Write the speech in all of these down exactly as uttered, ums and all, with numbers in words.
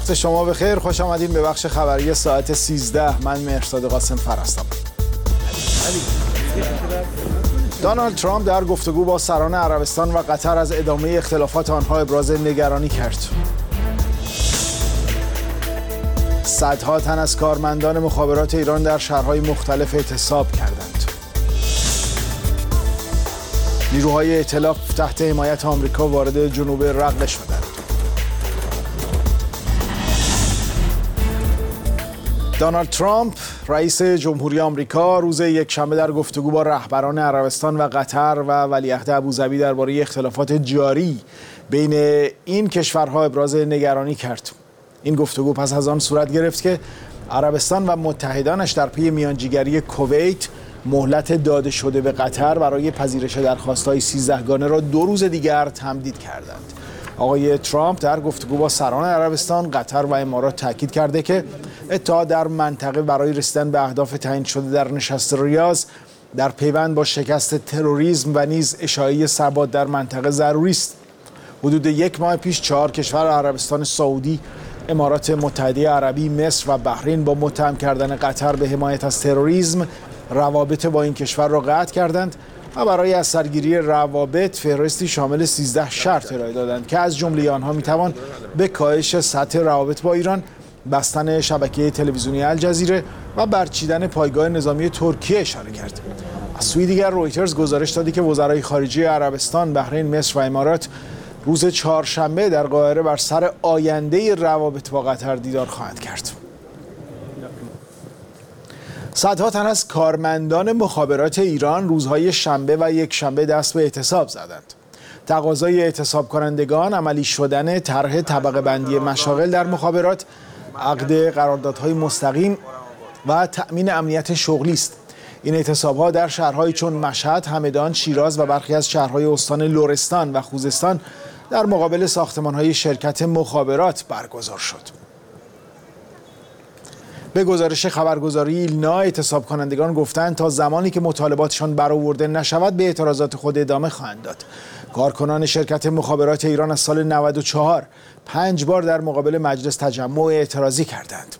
وقت شما بخیر، خوش آمدین به بخش خبری ساعت سیزده. من مهرزاد قاسم فرستم. دونالد ترامپ در گفتگو با سران عربستان و قطر از ادامه اختلافات آنها ابراز نگرانی کرد. صدها تن از کارمندان مخابرات ایران در شهرهای مختلف اعتصاب کردند. نیروهای ائتلاف تحت حمایت آمریکا وارد جنوب رقه شدند. دونالد ترامپ رئیس جمهوری آمریکا روز یکشنبه در گفتگو با رهبران عربستان و قطر و ولیعهد ابوظبی درباره اختلافات جاری بین این کشورها ابراز نگرانی کرد. این گفتگو پس از آن صورت گرفت که عربستان و متحدانش در پی میانجیگری کویت مهلت داده شده به قطر برای پذیرش درخواست‌های سیزدهگانه را دو روز دیگر تمدید کردند. آقای ترامپ در گفتگو با سران عربستان، قطر و امارات تاکید کرده که اتحاد در منطقه برای رسیدن به اهداف تعیین شده در نشست ریاض در پیوند با شکست تروریسم و نیز اشاعه ثبات در منطقه ضروری است. حدود یک ماه پیش چهار کشور عربستان سعودی، امارات متحده عربی، مصر و بحرین با متهم کردن قطر به حمایت از تروریسم روابط با این کشور را قطع کردند و برای از سرگیری روابط فهرستی شامل سیزده شرط ارائه دادند که از جمله آنها میتوان به کاهش سطح روابط با ایران، بستن شبکه تلویزیونی الجزیره و برچیدن پایگاه نظامی ترکیه اشاره کرد. از سوی دیگر رویترز گزارش دادی که وزرای خارجه عربستان، بحرین، مصر و امارات روز چهارشنبه در قاهره بر سر آینده روابط با قطر دیدار خواهند کرد. صدها تن از کارمندان مخابرات ایران روزهای شنبه و یک شنبه دست به اعتصاب زدند. تقاضای اعتصاب کنندگان عملی شدن طرح طبقه بندی مشاغل در مخابرات، عقد قراردادهای مستقیم و تأمین امنیت شغلی است. این اعتصاب‌ها در شهرهای چون مشهد، همدان، شیراز و برخی از شهرهای استان لرستان و خوزستان در مقابل ساختمان‌های شرکت مخابرات برگزار شد. به گزارش خبرگزاری ایلنا، اعتصاب کنندگان گفتند تا زمانی که مطالباتشان برآورده نشود به اعتراضات خود ادامه خواهند داد. کارکنان شرکت مخابرات ایران از سال نود و چهار پنج بار در مقابل مجلس تجمع اعتراضی کردند.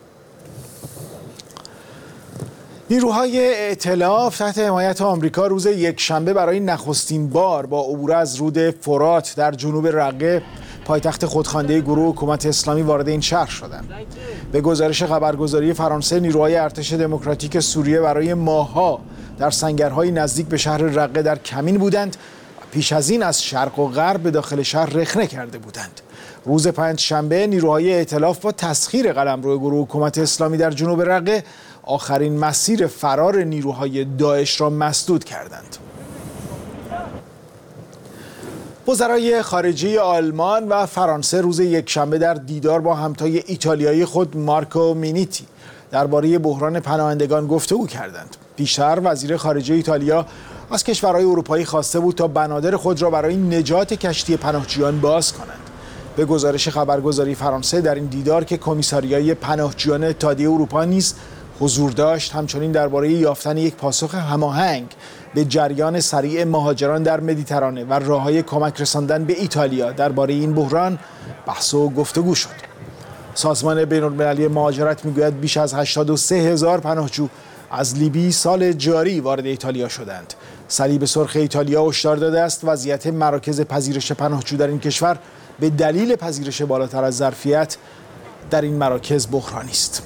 نیروهای ائتلاف تحت حمایت آمریکا روز یکشنبه برای نخستین بار با عبور از رود فرات در جنوب رقه، پایتخت خودخوانده گروه حکومت اسلامی، وارد این شهر شدند. به گزارش خبرگزاری فرانسه، نیروهای ارتش دموکراتیک سوریه برای ماه‌ها در سنگرهای نزدیک به شهر رقه در کمین بودند و پیش از این از شرق و غرب به داخل شهر رخنه کرده بودند. روز پنجشنبه نیروهای ائتلاف با تسخیر قلمرو گروه حکومت اسلامی در جنوب رقه آخرین مسیر فرار نیروهای داعش را مسدود کردند. وزرای خارجه آلمان و فرانسه روز یکشنبه در دیدار با همتای ایتالیایی خود مارکو مینیتی درباره بحران پناهندگان گفتگو کردند. پیشتر وزیر خارجه ایتالیا از کشورهای اروپایی خواسته بود تا بنادر خود را برای نجات کشتی پناهجویان باز کنند. به گزارش خبرگزاری فرانسه، در این دیدار که کمیساریای پناهجویان اتحادیه اروپا نیز حضور داشت، همچنین درباره یافتن یک پاسخ هماهنگ به جریان سریع مهاجران در مدیترانه و راه‌های کمک رساندن به ایتالیا درباره این بحران بحث و گفتگو شد. سازمان بین‌المللی مهاجرت میگوید بیش از هشتاد و سه هزار پناهجو از لیبی سال جاری وارد ایتالیا شدند. صلیب سرخ ایتالیا هشدار داده است وضعیت مراکز پذیرش پناهجو در این کشور به دلیل پذیرش بالاتر از ظرفیت در این مراکز بحرانی است.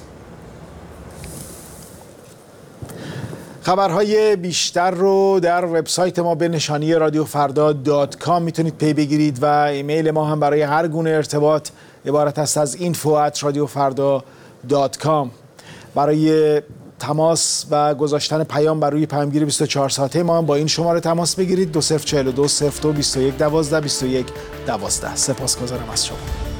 خبرهای بیشتر رو در وبسایت ما به نشانی رادیو فردا دات کام میتونید پی بگیرید و ایمیل ما هم برای هر گونه ارتباط عبارت است از اینفو ات رادیو فردا دات کام. برای تماس و گذاشتن پیام بر روی پیامگیر بیست و چهار ساعته ما هم با این شماره تماس بگیرید: دو صفر چهار دو صفر دو بیست و یک دوازده بیست و یک دوازده. سپاسگزارم از شما.